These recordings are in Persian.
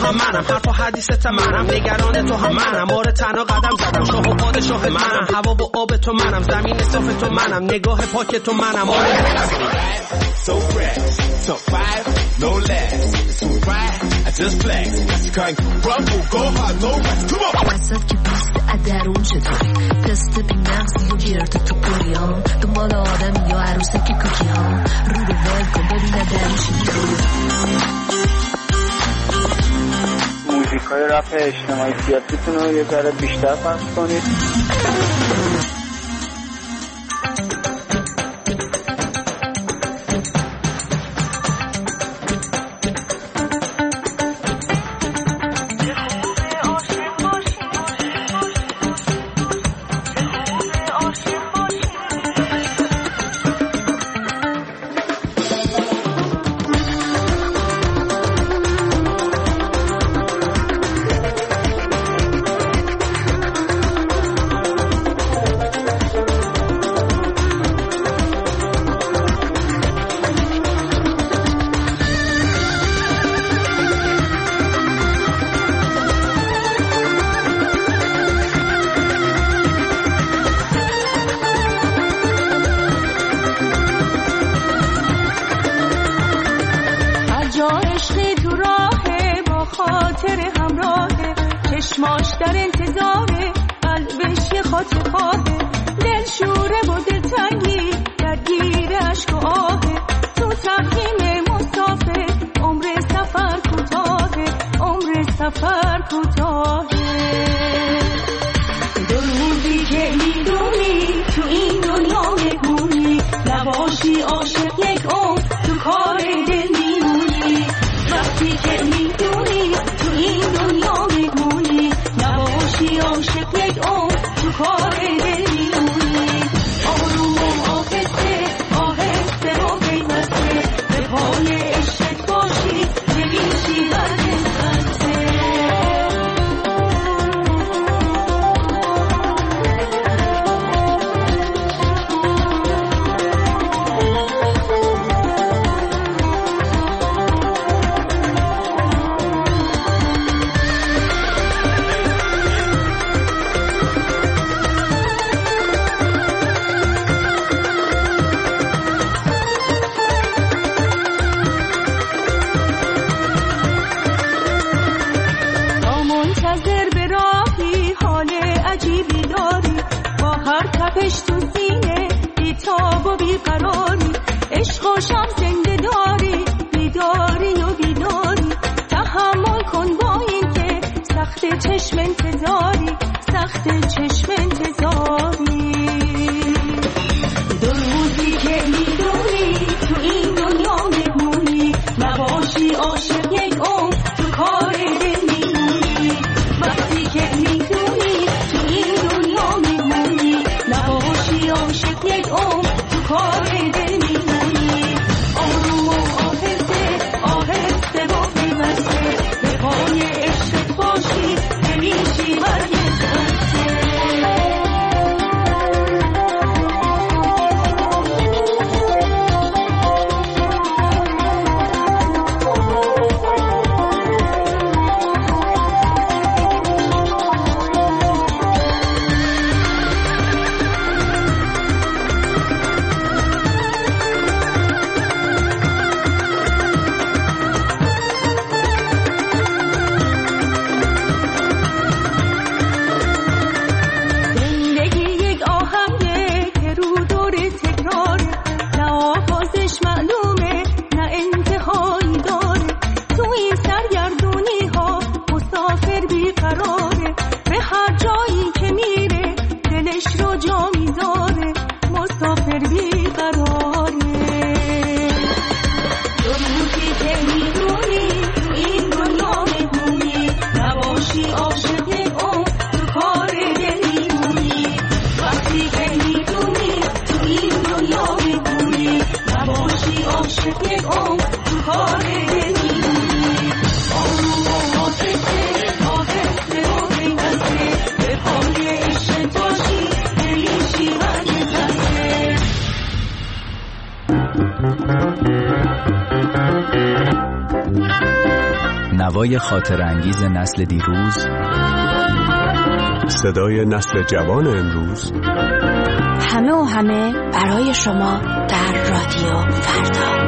هم منم، حرف و حدیثت منم، نگران تو هم منم، مورد تنها قدم زدم، شاه و پادشاه منم، هوا و آب تو منم، زمین صاف تو منم، نگاه پاک تو منم. So fresh, top 5, no less. It's all right, I just flex. You can't rumble, go hard, no rest. Come on. وسط که بیست ادرون چطوری تست بی مغزی و گرد تو کلی ها دنبال آدم یا عروسه که کوکی ها رو رو ول کن ببینه درونش موزیکای رپ اجتماعی سیاسیتون رو یه ذره بیشتر پخش کنید. هوای خاطرانگیز نسل دیروز، صدای نسل جوان امروز، همه و همه برای شما در رادیو فردا.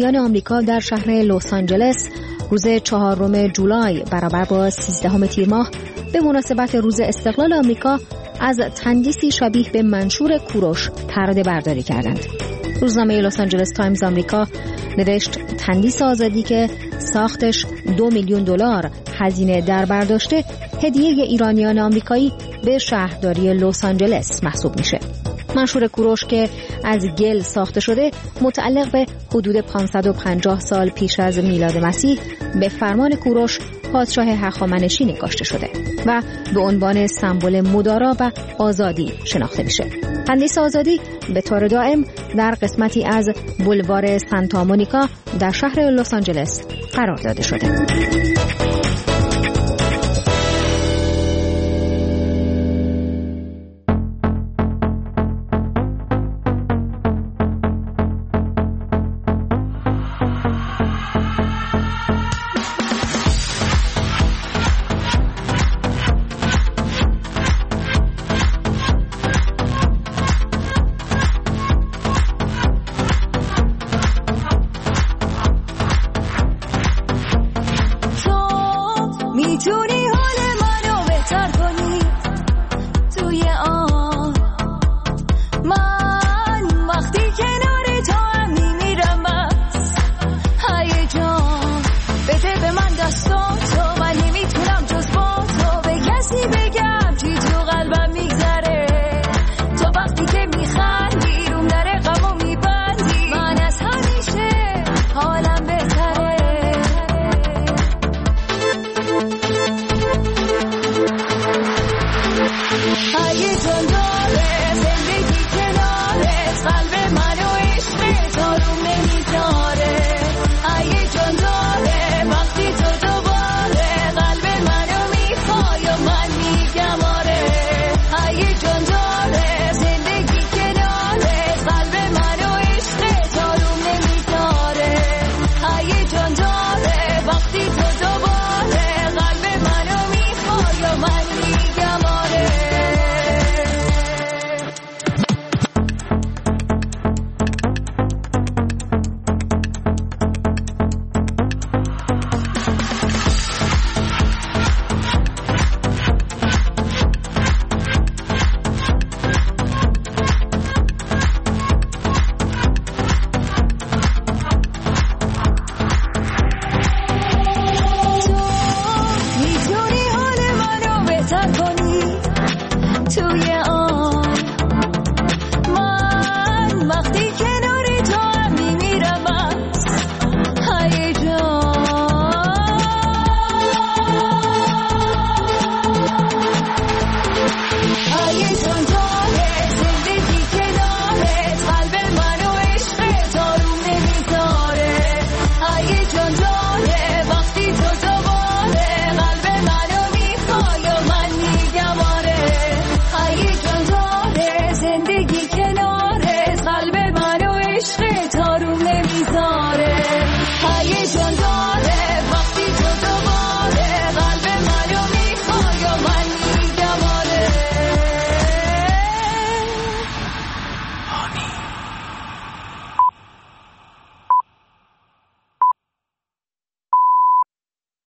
ایرانیان آمریکا در شهر لس آنجلس روز 4 جولای برابر با 13 تیر ماه به مناسبت روز استقلال آمریکا از تندیسی شبیه به منشور کوروش پرده برداری کردند. روزنامه لس آنجلس تایمز آمریکا نوشت تندیس آزادی که ساختش $2,000,000 هزینه در برداشته هدیه ایرانیان آمریکایی به شهرداری لس آنجلس محسوب میشه. منشور کوروش که از گل ساخته شده متعلق به حدود 550 سال پیش از میلاد مسیح به فرمان کوروش پادشاه هخامنشی نگاشته شده و به عنوان سمبل مدارا و آزادی شناخته میشه. تندیس آزادی به طور دائم در قسمتی از بولوار سانتا مونیکا در شهر لس آنجلس قرار داده شده. میتونی